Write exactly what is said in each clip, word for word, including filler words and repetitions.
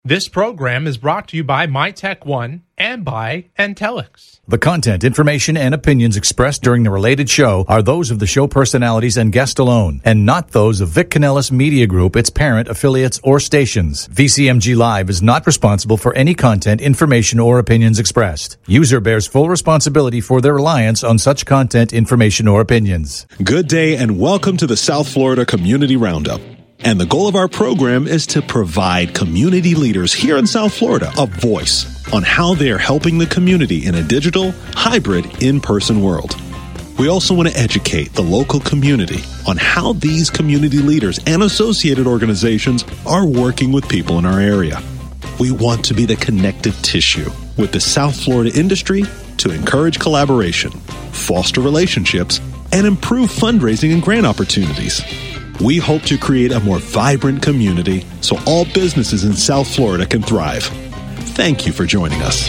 This program is brought to you by MyTech1 and by Antelix. The content, information, and opinions expressed during the related show are those of the show personalities and guest alone, and not those of Vic Canellis Media Group, its parent, affiliates, or stations. V C M G Live is not responsible for any content, information, or opinions expressed. User bears full responsibility for their reliance on such content, information, or opinions. Good day and welcome to the South Florida Community Roundup. And the goal of our program is to provide community leaders here in South Florida a voice on how they are helping the community in a digital, hybrid, in-person world. We also want to educate the local community on how these community leaders and associated organizations are working with people in our area. We want to be the connective tissue with the South Florida industry to encourage collaboration, foster relationships, and improve fundraising and grant opportunities. We hope to create a more vibrant community so all businesses in South Florida can thrive. Thank you for joining us.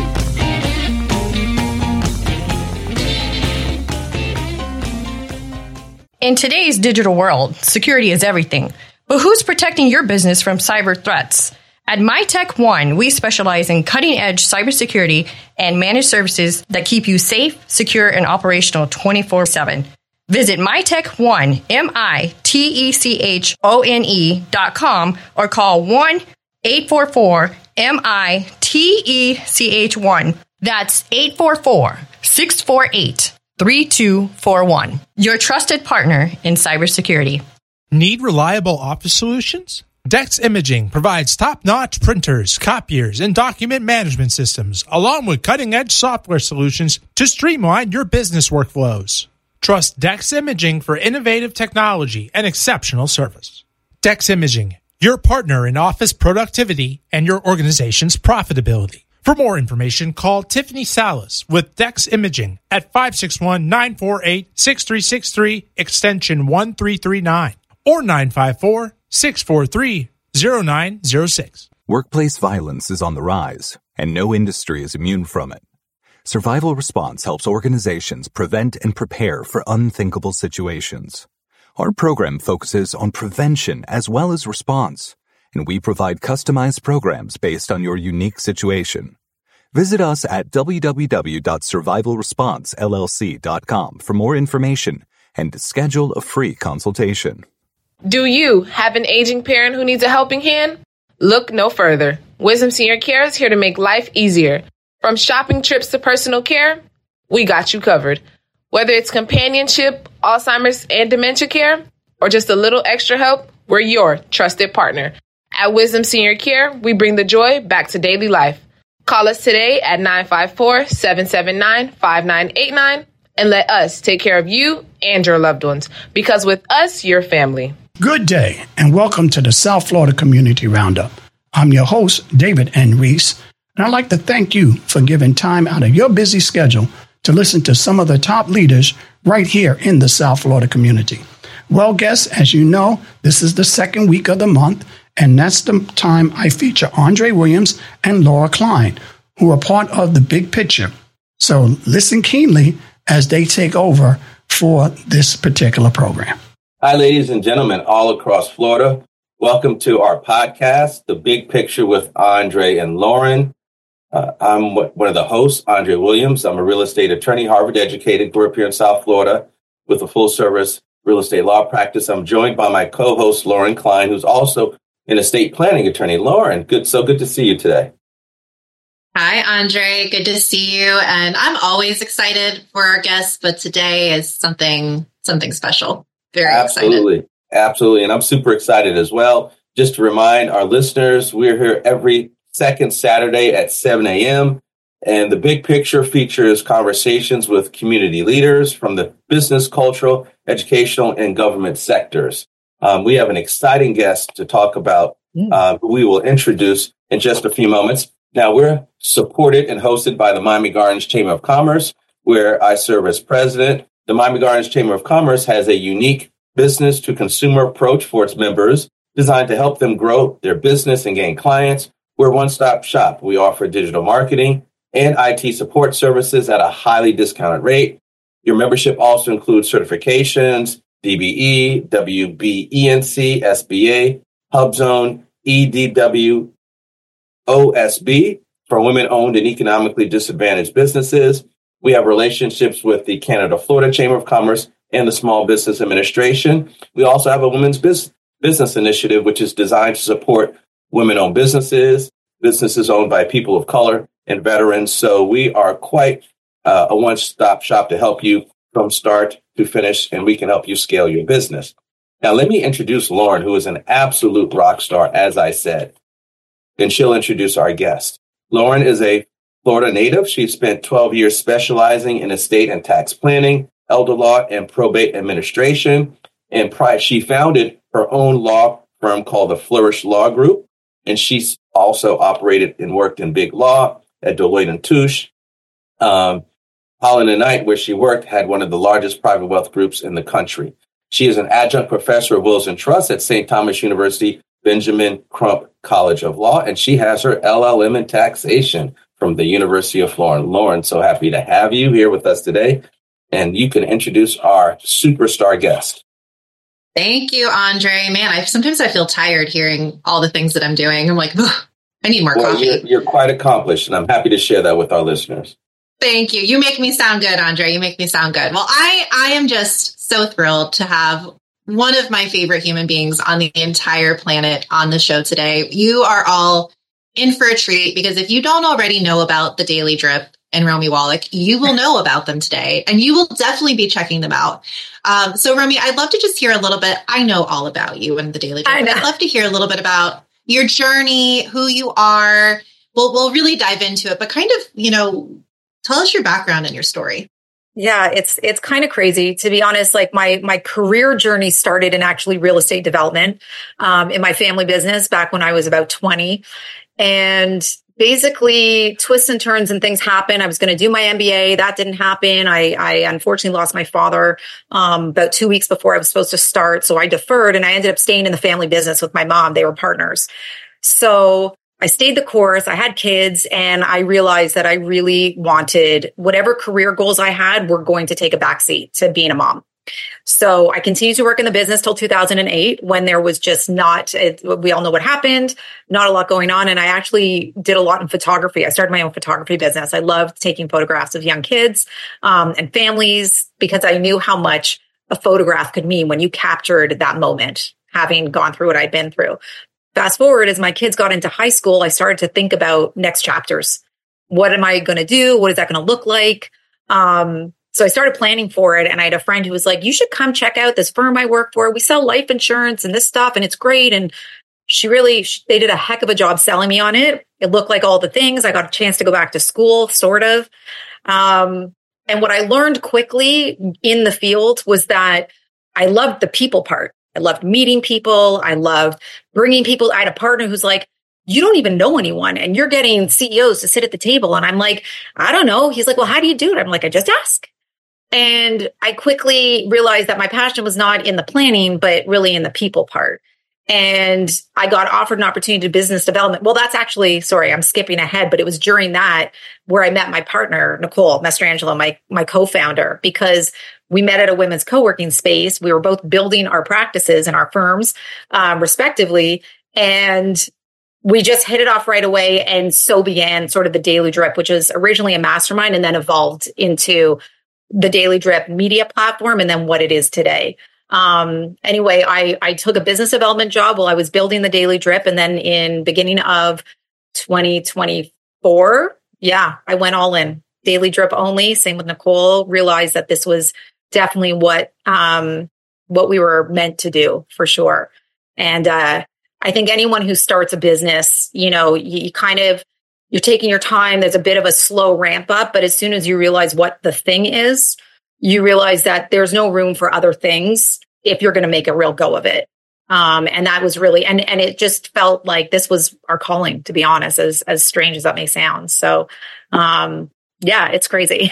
In today's digital world, security is everything. But who's protecting your business from cyber threats? At MyTech1, we specialize in cutting-edge cybersecurity and managed services that keep you safe, secure, and operational twenty-four seven. Visit MyTech1, M I T E C H O N E dot com or call one eight four four M I T E C H one. That's eight four four, six four eight, three two four one. Your trusted partner in cybersecurity. Need reliable office solutions? Dex Imaging provides top-notch printers, copiers, and document management systems, along with cutting-edge software solutions to streamline your business workflows. Trust Dex Imaging for innovative technology and exceptional service. Dex Imaging, your partner in office productivity and your organization's profitability. For more information, call Tiffany Salas with Dex Imaging at five six one, nine four eight, six three six three, extension one three three nine, or nine five four, six four three, zero nine zero six. Workplace violence is on the rise, and no industry is immune from it. Survival Response helps organizations prevent and prepare for unthinkable situations. Our program focuses on prevention as well as response, and we provide customized programs based on your unique situation. Visit us at w w w dot survival response l l c dot com for more information and to schedule a free consultation. Do you have an aging parent who needs a helping hand? Look no further. Wisdom Senior Care is here to make life easier. From shopping trips to personal care, we got you covered. Whether it's companionship, Alzheimer's, and dementia care, or just a little extra help, we're your trusted partner. At Wisdom Senior Care, we bring the joy back to daily life. Call us today at nine five four, seven seven nine, five nine eight nine and let us take care of you and your loved ones, because with us, you're family. Good day, and welcome to the South Florida Community Roundup. I'm your host, David N. Reese. And I'd like to thank you for giving time out of your busy schedule to listen to some of the top leaders right here in the South Florida community. Well, guests, as you know, this is the second week of the month, and that's the time I feature Andre Williams and Laura Klein, who are part of the big picture. So listen keenly as they take over for this particular program. Hi, ladies and gentlemen, all across Florida. Welcome to our podcast, The Big Picture with Andre and Lauren. Uh, I'm one of the hosts, Andre Williams. I'm a real estate attorney, Harvard educated, grew up here in South Florida with a full service real estate law practice. I'm joined by my co-host, Lauren Klein, who's also an estate planning attorney. Lauren, good, so good to see you today. Hi, Andre. Good to see you. And I'm always excited for our guests, but today is something, something special. Very Absolutely. excited. Absolutely. And I'm super excited as well. Just to remind our listeners, we're here every second Saturday at seven a.m. And the Big Picture features conversations with community leaders from the business, cultural, educational, and government sectors. Um, we have an exciting guest to talk about, uh, who we will introduce in just a few moments. Now, we're supported and hosted by the Miami Gardens Chamber of Commerce, where I serve as president. The Miami Gardens Chamber of Commerce has a unique business to consumer approach for its members designed to help them grow their business and gain clients. We're a one-stop shop. We offer digital marketing and I T support services at a highly discounted rate. Your membership also includes certifications, D B E, W B E N C, S B A, HubZone, E D W, O S B for women-owned and economically disadvantaged businesses. We have relationships with the Canada-Florida Chamber of Commerce and the Small Business Administration. We also have a women's business business initiative, which is designed to support women-owned businesses, businesses owned by people of color and veterans. So we are quite uh, a one-stop shop to help you from start to finish, and we can help you scale your business. Now, let me introduce Lauren, who is an absolute rock star, as I said, and she'll introduce our guest. Lauren is a Florida native. She spent twelve years specializing in estate and tax planning, elder law, and probate administration. And prior, she founded her own law firm called the Flourish Law Group. And she's also operated and worked in big law at Deloitte and Touche. Um, Holland and Knight, where she worked, had one of the largest private wealth groups in the country. She is an adjunct professor of wills and trusts at Saint Thomas University, Benjamin Crump College of Law, and she has her L L M in taxation from the University of Florida. Lauren, so happy to have you here with us today. And you can introduce our superstar guest. Thank you, Andre. Man, I sometimes I feel tired hearing all the things that I'm doing. I'm like, I need more well, coffee. You're, you're quite accomplished, and I'm happy to share that with our listeners. Thank you. You make me sound good, Andre. You make me sound good. Well, I, I am just so thrilled to have one of my favorite human beings on the entire planet on the show today. You are all in for a treat, because if you don't already know about the Daily Drip and Romy Wallach, you will know about them today, and you will definitely be checking them out. Um, so, Romy, I'd love to just hear a little bit. I know all about you and the Daily Drip. I'd love to hear a little bit about your journey, who you are. We'll, we'll really dive into it, but kind of, you know, tell us your background and your story. Yeah, it's it's kind of crazy, to be honest. Like my my career journey started in actually real estate development um, in my family business back when I was about twenty. And basically twists and turns and things happen. I was going to do my M B A. That didn't happen. I, I unfortunately lost my father um, about two weeks before I was supposed to start. So I deferred, and I ended up staying in the family business with my mom. They were partners. So I stayed the course. I had kids, and I realized that I really wanted whatever career goals I had were going to take a backseat to being a mom. So I continued to work in the business till two thousand eight, when there was just not, it, we all know what happened, not a lot going on. And I actually did a lot in photography. I started my own photography business. I loved taking photographs of young kids um, and families, because I knew how much a photograph could mean when you captured that moment, having gone through what I'd been through. Fast forward, as my kids got into high school, I started to think about next chapters. What am I going to do? What is that going to look like? Um, so I started planning for it. And I had a friend who was like, you should come check out this firm I work for. We sell life insurance and this stuff, and it's great. And she really, she, they did a heck of a job selling me on it. It looked like all the things. I got a chance to go back to school, sort of. Um, and what I learned quickly in the field was that I loved the people part. I loved meeting people. I loved bringing people. I had a partner who's like, you don't even know anyone, and you're getting C E Os to sit at the table. And I'm like, I don't know. He's like, well, how do you do it? I'm like, I just ask. And I quickly realized that my passion was not in the planning, but really in the people part. And I got offered an opportunity to business development. Well, that's actually, sorry, I'm skipping ahead, but it was during that where I met my partner, Nicole Mastrangelo, my, my co-founder, because we met at a women's co-working space. We were both building our practices and our firms, um, respectively. And we just hit it off right away. And so began sort of the Daily Drip, which was originally a mastermind and then evolved into the Daily Drip media platform, and then what it is today. Um, anyway, I, I took a business development job while I was building the Daily Drip. And then in beginning of twenty twenty-four, yeah, I went all in. Daily Drip only. Same with Nicole. Realized that this was definitely what, um, what we were meant to do, for sure. And, uh, I think anyone who starts a business, you know, you, you kind of, you're taking your time. There's a bit of a slow ramp up, but as soon as you realize what the thing is, you realize that there's no room for other things if you're going to make a real go of it. Um, and that was really, and, and it just felt like this was our calling, to be honest, as, as strange as that may sound. So, um, yeah, it's crazy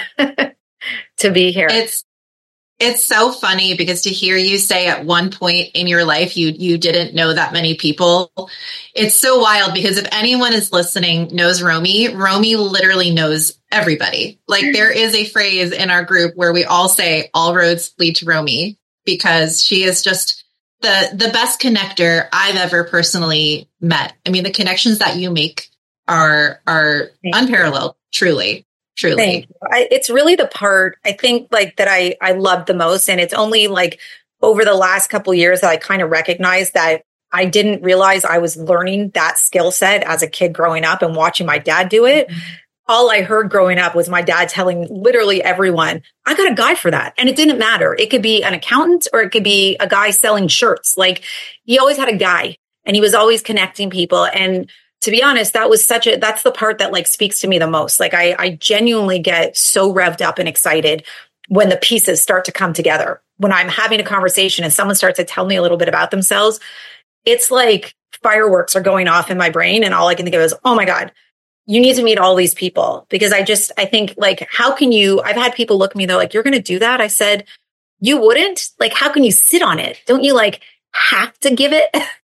to be here. It's, It's so funny because to hear you say at one point in your life, you, you didn't know that many people. It's so wild, because if anyone is listening knows Romy, Romy literally knows everybody. Like, there is a phrase in our group where we all say all roads lead to Romy, because she is just the, the best connector I've ever personally met. I mean, the connections that you make are are Thank unparalleled, you. truly, truly. Thank you. I, it's really the part I think like that I I love the most, and it's only like over the last couple of years that I kind of recognized that I didn't realize I was learning that skill set as a kid growing up and watching my dad do it. Mm-hmm. All I heard growing up was my dad telling literally everyone, I got a guy for that. And it didn't matter. It could be an accountant or it could be a guy selling shirts. Like he always had a guy and he was always connecting people. And to be honest, that was such a, that's the part that like speaks to me the most. Like I, I genuinely get so revved up and excited when the pieces start to come together. When I'm having a conversation and someone starts to tell me a little bit about themselves, it's like fireworks are going off in my brain. And all I can think of is, oh my God, you need to meet all these people. Because I just, I think like, how can you, I've had people look at me, they're like, you're going to do that? I said, you wouldn't? Like, how can you sit on it? Don't you like have to give it?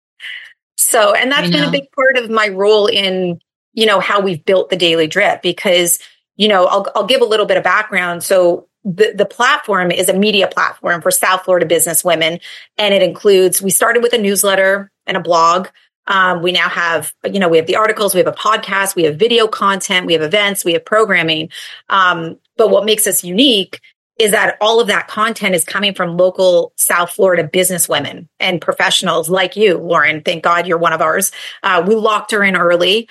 So, and that's been a big part of my role in, you know, how we've built the Daily Drip, because, you know, I'll, I'll give a little bit of background. So the, the platform is a media platform for South Florida business women. And it includes, we started with a newsletter and a blog. Um, we now have, you know, we have the articles, we have a podcast, we have video content, we have events, we have programming. Um, but what makes us unique is that all of that content is coming from local South Florida business women and professionals like you, Lauren. Thank God you're one of ours. Uh, we locked her in early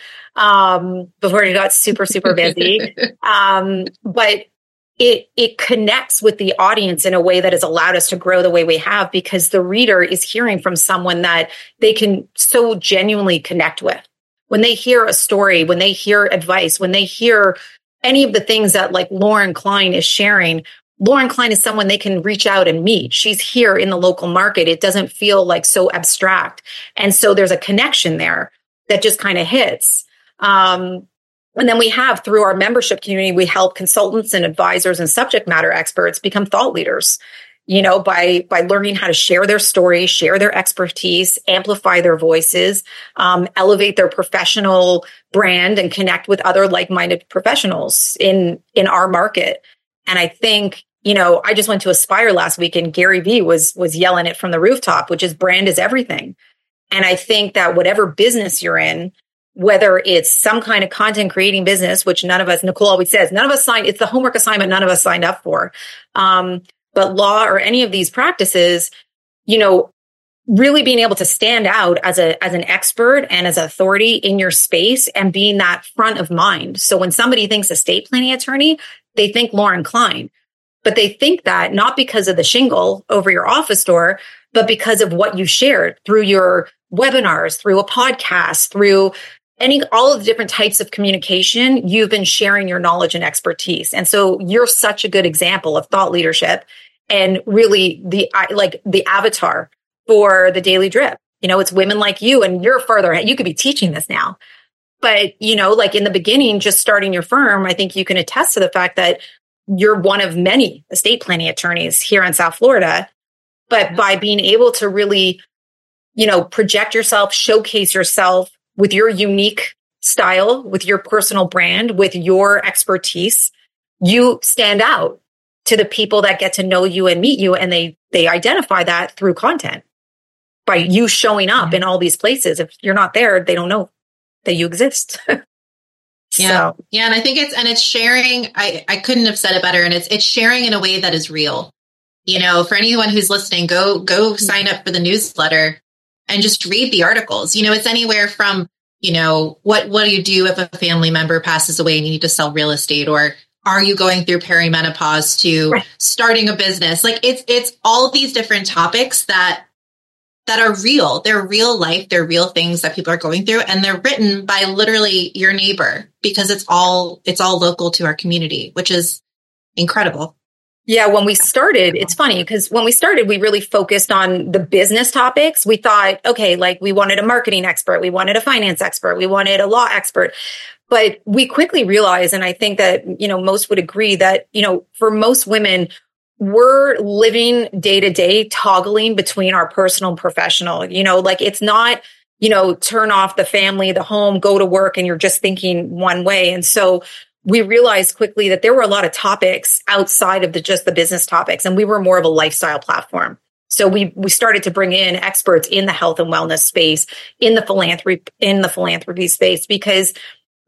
um, before it got super, super busy. um, but It it connects with the audience in a way that has allowed us to grow the way we have, because the reader is hearing from someone that they can so genuinely connect with. When they hear a story, when they hear advice, when they hear any of the things that like Lauren Klein is sharing, Lauren Klein is someone they can reach out and meet. She's here in the local market. It doesn't feel like so abstract. And so there's a connection there that just kind of hits. Um, And then we have, through our membership community, we help consultants and advisors and subject matter experts become thought leaders, you know, by, by learning how to share their story, share their expertise, amplify their voices, um, elevate their professional brand, and connect with other like-minded professionals in, in our market. And I think, you know, I just went to Aspire last week and Gary Vee was, was yelling it from the rooftop, which is brand is everything. And I think that whatever business you're in, whether it's some kind of content creating business, which none of us, Nicole always says, none of us signed, it's the homework assignment none of us signed up for. Um, but law or any of these practices, you know, really being able to stand out as a, as an expert and as an authority in your space and being that front of mind. So when somebody thinks estate planning attorney, they think Lauren Klein, but they think that not because of the shingle over your office door, but because of what you shared through your webinars, through a podcast, through any, all of the different types of communication, you've been sharing your knowledge and expertise. And so you're such a good example of thought leadership and really the, like the avatar for the Daily Drip. You know, it's women like you, and you're further ahead. You could be teaching this now, but you know, like in the beginning, just starting your firm, I think you can attest to the fact that you're one of many estate planning attorneys here in South Florida. But by being able to really, you know, project yourself, showcase yourself with your unique style, with your personal brand, with your expertise, you stand out to the people that get to know you and meet you. And they, they identify that through content by you showing up in all these places. If you're not there, they don't know that you exist. Yeah. So. Yeah. And I think it's, and it's sharing, I, I couldn't have said it better. And it's, it's sharing in a way that is real. You know, for anyone who's listening, go, go sign up for the newsletter and just read the articles. You know, it's anywhere from, you know, what, what do you do if a family member passes away and you need to sell real estate, or are you going through perimenopause to right. starting a business? Like it's, it's all these different topics that, that are real. They're real life. They're real things that people are going through, and they're written by literally your neighbor, because it's all, it's all local to our community, which is incredible. Yeah, when we started, it's funny because when we started, we really focused on the business topics. We thought, okay, like we wanted a marketing expert, we wanted a finance expert, we wanted a law expert. But we quickly realized, and I think that, you know, most would agree that, you know, for most women, we're living day to day, toggling between our personal and professional. You know, like it's not, you know, turn off the family, the home, go to work, and you're just thinking one way. And so we realized quickly that there were a lot of topics outside of the just the business topics, and we were more of a lifestyle platform. So we we started to bring in experts in the health and wellness space, in the philanthropy in the philanthropy space, because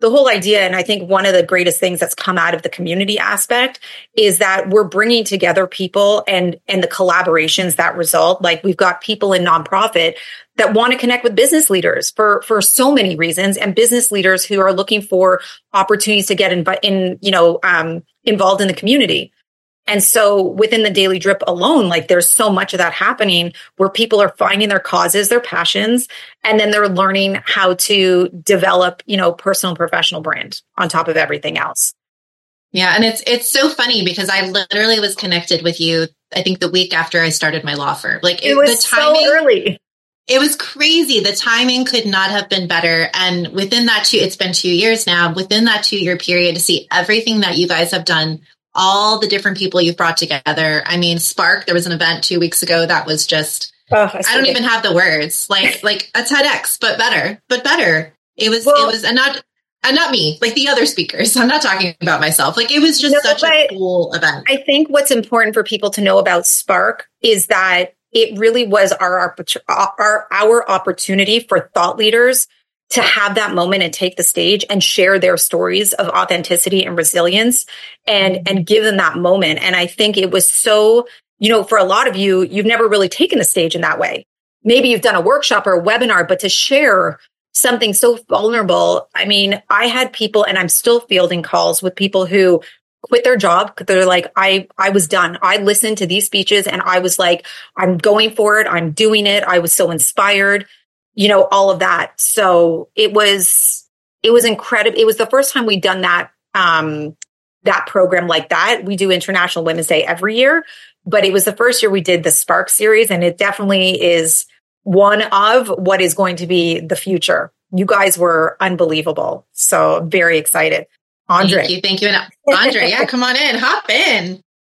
the whole idea, and I think one of the greatest things that's come out of the community aspect is that we're bringing together people and, and the collaborations that result. Like we've got people in nonprofit that want to connect with business leaders for, for so many reasons, and business leaders who are looking for opportunities to get in, in you know, um, involved in the community. And so within the Daily Drip alone, like there's so much of that happening where people are finding their causes, their passions, and then they're learning how to develop, you know, personal and professional brand on top of everything else. Yeah. And it's, it's so funny because I literally was connected with you, I think the week after I started my law firm. Like it was the timing, so early. It was crazy. The timing could not have been better. And within that two, it's been two years now, within that two year period to see everything that you guys have done, all the different people you've brought together. I mean, Spark, there was an event two weeks ago that was just, oh, I, I don't even have the words, like, like a TEDx, but better, but better. It was, well, it was, and not, and not me, like the other speakers. I'm not talking about myself. Like it was just no, such a cool event. I think what's important for people to know about Spark is that it really was our, our, our opportunity for thought leaders to have that moment and take the stage and share their stories of authenticity and resilience and, and give them that moment. And I think it was so, you know, for a lot of you, you've never really taken the stage in that way. Maybe you've done a workshop or a webinar, but to share something so vulnerable. I mean, I had people, and I'm still fielding calls with people who quit their job. They're like, I, I was done. I listened to these speeches and I was like, I'm going for it. I'm doing it. I was so inspired. You know, all of that. So it was, it was incredible. It was the first time we'd done that, um, that program like that. We do International Women's Day every year, but it was the first year we did the Spark series. And it definitely is one of what is going to be the future. You guys were unbelievable. So I'm very excited. Andre. Thank you. Thank you. And Andre, yeah, come on in, hop in.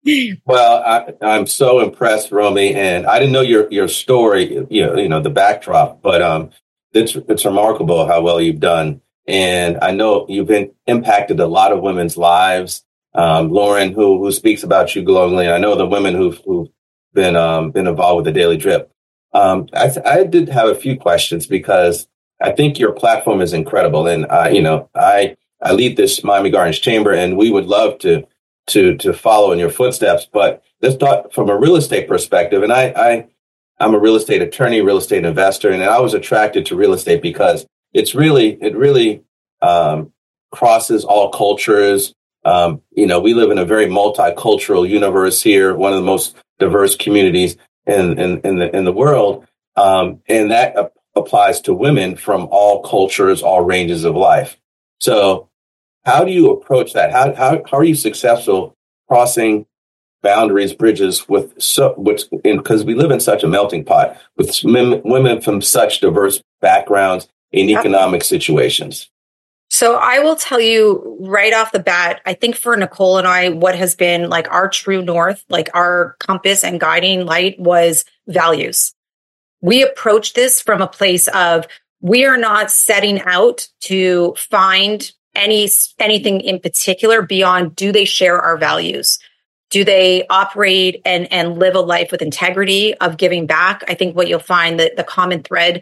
Well, I, I'm so impressed, Romy, and I didn't know your your story, you know, you know the backdrop, but um, it's it's remarkable how well you've done, and I know you've been impacted a lot of women's lives. Um, Lauren, who who speaks about you glowingly, I know the women who've who've been um, been involved with the Daily Drip. Um, I I did have a few questions because I think your platform is incredible, and uh, you know, I I lead this Miami Gardens Chamber, and we would love to. to to follow in your footsteps. But let's talk from a real estate perspective. And I, I, I'm a real estate attorney, real estate investor, and I was attracted to real estate because it's really, it really um, crosses all cultures. Um, you know, we live in a very multicultural universe here, one of the most diverse communities in, in, in the in the world. Um, and that ap- applies to women from all cultures, all ranges of life. So how do you approach that? How how how are you successful crossing boundaries, bridges with so which because we live in such a melting pot with women, women from such diverse backgrounds in economic situations? So I will tell you right off the bat, I think for Nicole and I, what has been like our true north, like our compass and guiding light was values. We approach this from a place of we are not setting out to find any anything in particular beyond do they share our values? Do they operate and, and live a life with integrity of giving back? I think what you'll find that the common thread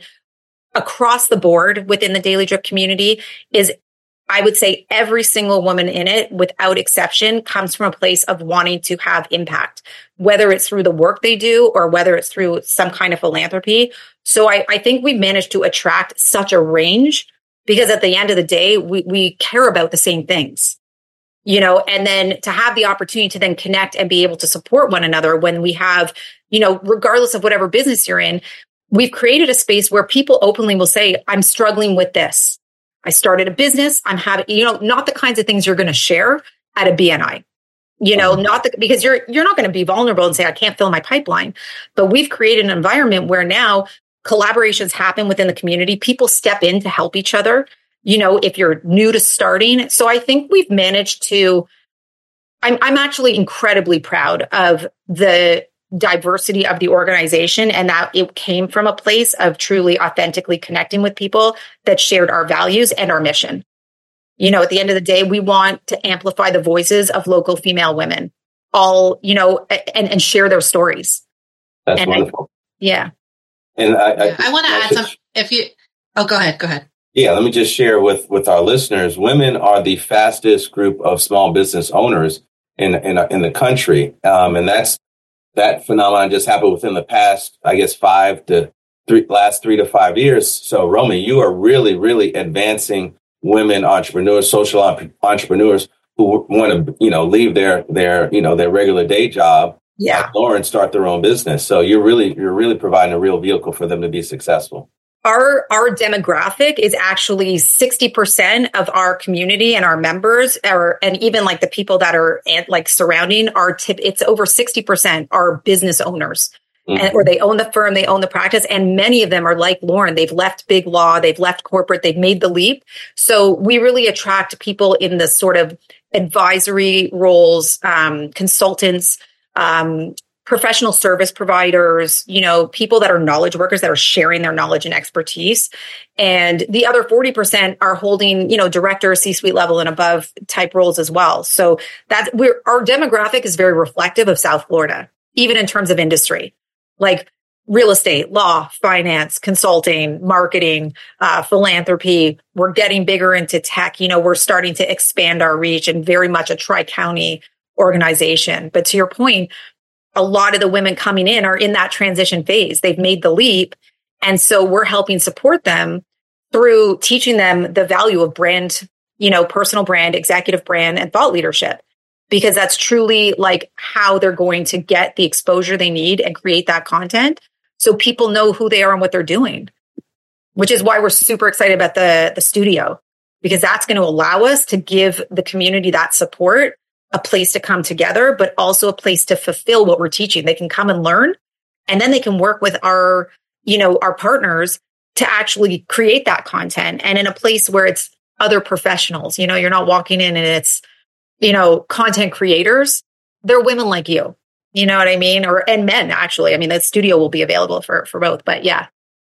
across the board within the Daily Drip community is, I would say every single woman in it, without exception, comes from a place of wanting to have impact, whether it's through the work they do or whether it's through some kind of philanthropy. So I, I think we've managed to attract such a range because at the end of the day, we, we care about the same things, you know, and then to have the opportunity to then connect and be able to support one another when we have, you know, regardless of whatever business you're in, we've created a space where people openly will say, I'm struggling with this. I started a business. I'm having, you know, not the kinds of things you're going to share at a B N I, you know, not the, because you're, you're not going to be vulnerable and say, I can't fill my pipeline, but we've created an environment where now collaborations happen within the community. People step in to help each other, you know, if you're new to starting. So I think we've managed to, I'm, I'm actually incredibly proud of the diversity of the organization and that it came from a place of truly authentically connecting with people that shared our values and our mission. You know, at the end of the day, we want to amplify the voices of local female women, all, you know, and, and share their stories. That's and wonderful. I, yeah. And I, I, yeah, I want to add some, if you, oh, go ahead, go ahead. Yeah, let me just share with, with our listeners. Women are the fastest group of small business owners in in, in the country, um, and that's that phenomenon just happened within the past, I guess, five to three last three to five years. So, Romy, you are really, really advancing women entrepreneurs, social entrepreneurs who want to, you know, leave their their you know their regular day job, yeah, like Lauren, start their own business. So you're really you're really providing a real vehicle for them to be successful. Our our demographic is actually sixty percent of our community and our members, are, and even like the people that are like surrounding our tip. It's over sixty percent are business owners, mm-hmm. and, or they own the firm, they own the practice, and many of them are like Lauren. They've left big law, they've left corporate, they've made the leap. So we really attract people in the sort of advisory roles, um, consultants, um, professional service providers, you know, people that are knowledge workers that are sharing their knowledge and expertise. And the other forty percent are holding, you know, director, C-suite level and above type roles as well. So that's we're, our demographic is very reflective of South Florida, even in terms of industry, like real estate, law, finance, consulting, marketing, uh, philanthropy. We're getting bigger into tech. You know, we're starting to expand our reach and very much a tri-county organization. But to your point, a lot of the women coming in are in that transition phase. They've made the leap. And so we're helping support them through teaching them the value of brand, you know, personal brand, executive brand, and thought leadership, because that's truly like how they're going to get the exposure they need and create that content so people know who they are and what they're doing, which is why we're super excited about the, the studio, because that's going to allow us to give the community that support, a place to come together, but also a place to fulfill what we're teaching. They can come and learn, and then they can work with our, you know, our partners to actually create that content, and in a place where it's other professionals. You know, you're not walking in and it's, you know, content creators. They're women like you. You know what I mean? Or, and men, actually. I mean, the studio will be available for, for both, but yeah.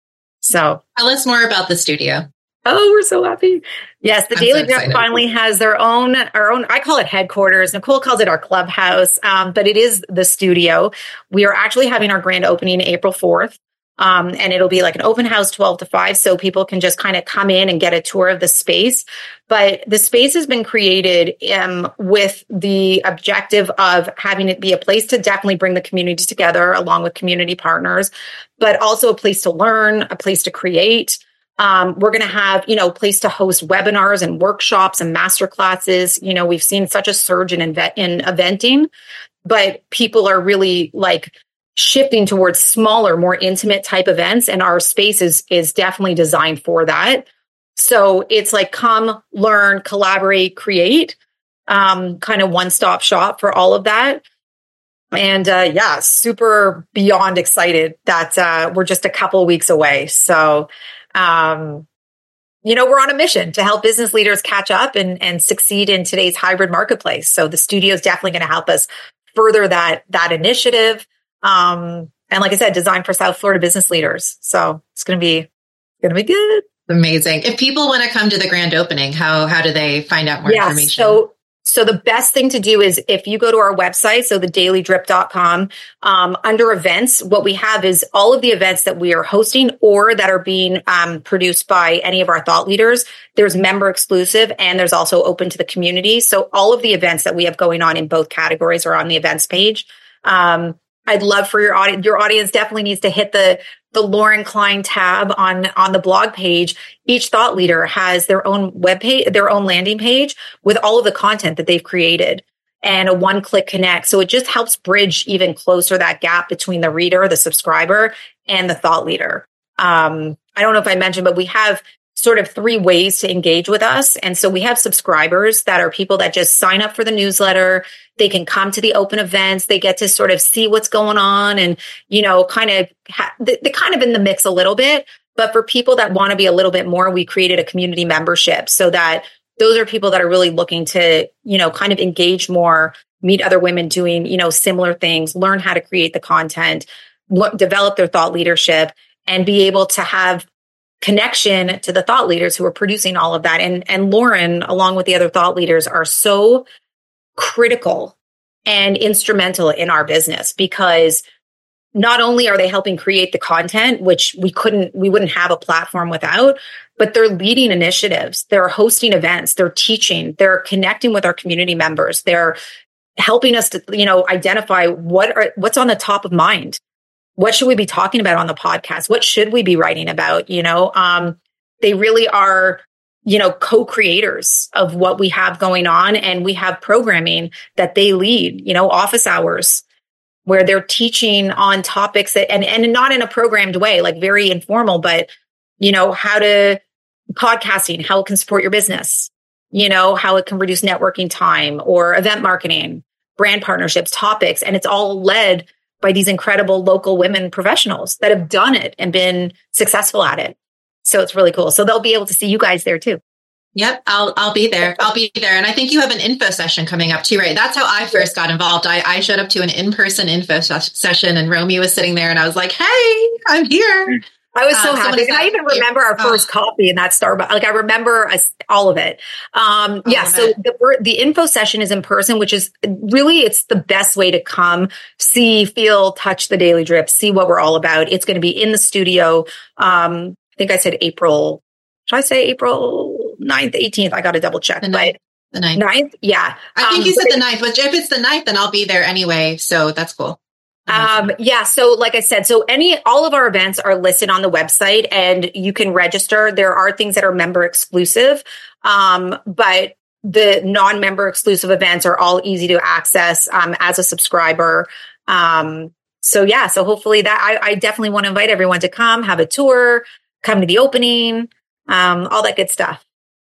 So tell us more about the studio. Oh, we're so happy. Yes, the I'm Daily so Drip finally has their own, our own, I call it headquarters. Nicole calls it our clubhouse, um, but it is the studio. We are actually having our grand opening April fourth. Um, and it'll be like an open house twelve to five. So people can just kind of come in and get a tour of the space. But the space has been created um, with the objective of having it be a place to definitely bring the community together along with community partners, but also a place to learn, a place to create. Um, we're going to have, you know, a place to host webinars and workshops and master classes. You know, we've seen such a surge in, inve- in eventing, but people are really like shifting towards smaller, more intimate type events. And our space is, is definitely designed for that. So it's like come, learn, collaborate, create, um, kind of one-stop shop for all of that. And uh, yeah, super beyond excited that uh, we're just a couple of weeks away. So, um, you know, we're on a mission to help business leaders catch up and, and succeed in today's hybrid marketplace. So the studio is definitely going to help us further that, that initiative. Um, and like I said, designed for South Florida business leaders. So it's going to be, going to be good. Amazing. If people want to come to the grand opening, how, how do they find out more yes, information? So, so the best thing to do is if you go to our website, so the daily drip dot com, um, under events, what we have is all of the events that we are hosting or that are being um, produced by any of our thought leaders. There's member exclusive and there's also open to the community. So all of the events that we have going on in both categories are on the events page. Um, I'd love for your audience, your audience definitely needs to hit the, the Lauren Klein tab on, on the blog page. Each thought leader has their own web page, their own landing page with all of the content that they've created and a one click connect. So it just helps bridge even closer that gap between the reader, the subscriber, and the thought leader. Um, I don't know if I mentioned, but we have sort of three ways to engage with us. And so we have subscribers that are people that just sign up for the newsletter. They can come to the open events. They get to sort of see what's going on and, you know, kind of, ha- they're kind of in the mix a little bit. But for people that want to be a little bit more, we created a community membership so that those are people that are really looking to, you know, kind of engage more, meet other women doing, you know, similar things, learn how to create the content, lo- develop their thought leadership, and be able to have connection to the thought leaders who are producing all of that. And, and Lauren, along with the other thought leaders, are so critical and instrumental in our business because not only are they helping create the content, which we couldn't, we wouldn't have a platform without, but they're leading initiatives. They're hosting events. They're teaching. They're connecting with our community members. They're helping us to, you know, identify what are, what's on the top of mind. What should we be talking about on the podcast? What should we be writing about? You know, um, they really are, you know, co-creators of what we have going on. And we have programming that they lead, you know, office hours, where they're teaching on topics that, and, and not in a programmed way, like very informal, but, you know, how to podcasting, how it can support your business, you know, how it can reduce networking time or event marketing, brand partnerships, topics. And it's all led by these incredible local women professionals that have done it and been successful at it. So it's really cool. So they'll be able to see you guys there too. Yep, I'll I'll be there. I'll be there. And I think you have an info session coming up too, right? That's how I first got involved. I, I showed up to an in-person info session and Romy was sitting there and I was like, hey, I'm here. I was so um, happy. And I even remember our first oh. coffee in that Starbucks. Like I remember us, all of it. Um, yeah. So it. the, the info session is in person, which is really, it's the best way to come see, feel, touch the Daily Drip, see what we're all about. It's going to be in the studio. Um, I think I said April. Should I say April ninth, eighteenth? I got to double check. The ninth. The ninth. ninth? Yeah. I think um, you said the ninth, but if it's the ninth, then I'll be there anyway. So that's cool. Um, yeah. So like I said, so any, all of our events are listed on the website and you can register. There are things that are member exclusive. Um, but the non-member exclusive events are all easy to access, um, as a subscriber. Um, so yeah, so hopefully that I, I definitely want to invite everyone to come, have a tour, come to the opening, um, all that good stuff.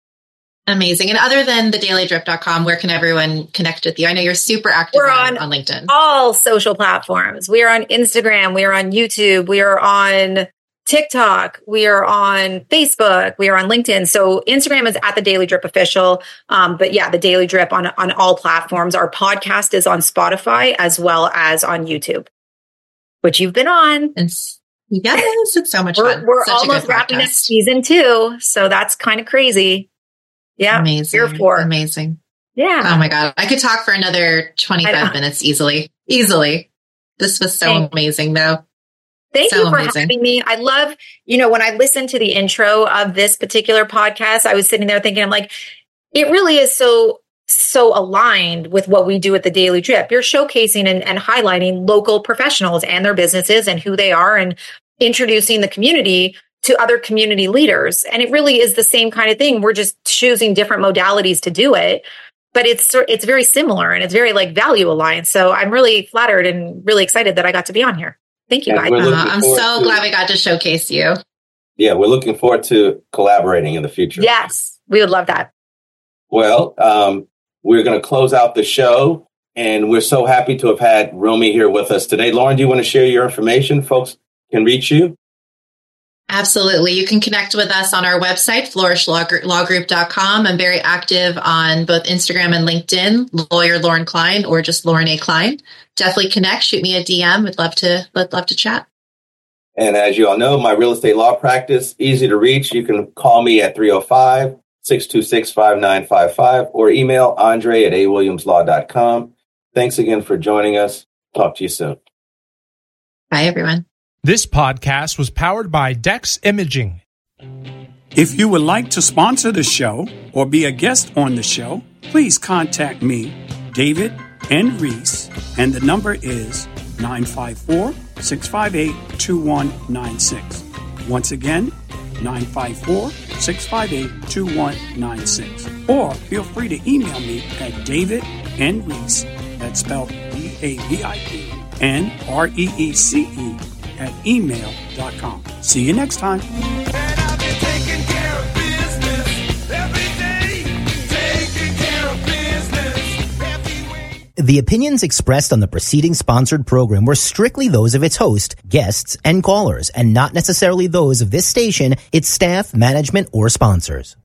Amazing. And other than the daily drip dot com, where can everyone connect with you? I know you're super active We're on, on, on LinkedIn. All social platforms. We are on Instagram. We are on YouTube. We are on TikTok. We are on Facebook. We are on LinkedIn. So Instagram is at the Daily Drip Official. Um, but yeah, the Daily Drip on, on all platforms. Our podcast is on Spotify as well as on YouTube, which you've been on. It's, yes, it's so much we're, fun. We're Such almost wrapping up season two. So that's kind of crazy. Yeah. Amazing. Here for. Amazing. Yeah. Oh my God. I could talk for another twenty-five minutes easily. Easily. This was so Thanks. amazing though. Thank so you for amazing. having me. I love, you know, when I listened to the intro of this particular podcast, I was sitting there thinking, I'm like, it really is so, so aligned with what we do at the Daily Drip. You're showcasing and, and highlighting local professionals and their businesses and who they are and introducing the community to other community leaders. And it really is the same kind of thing. We're just choosing different modalities to do it, but it's, it's very similar and it's very like value aligned. So I'm really flattered and really excited that I got to be on here. Thank you, guys. Uh, I'm so to, glad we got to showcase you. Yeah, we're looking forward to collaborating in the future. Yes, we would love that. Well, um, we're going to close out the show and we're so happy to have had Romy here with us today. Lauren, do you want to share your information? Folks can reach you. Absolutely. You can connect with us on our website, flourish law group dot com. I'm very active on both Instagram and LinkedIn, lawyer Lauren Klein or just Lauren A. Klein. Definitely connect, shoot me a D M. We'd love to, would love to chat. And as you all know, my real estate law practice, easy to reach. You can call me at three oh five, six two six, five nine five five or email Andre at a williams law dot com. Thanks again for joining us. Talk to you soon. Bye, everyone. This podcast was powered by Dex Imaging. If you would like to sponsor the show or be a guest on the show, please contact me, David N. Reese, and the number is nine five four, six five eight, two one nine six. Once again, nine five four, six five eight, two one nine six. Or feel free to email me at David N. Reese, that's spelled D A V I D N R E E C E, at email dot com. See you next time. The opinions expressed on the preceding sponsored program were strictly those of its host, guests, and callers, and not necessarily those of this station, its staff, management, or sponsors.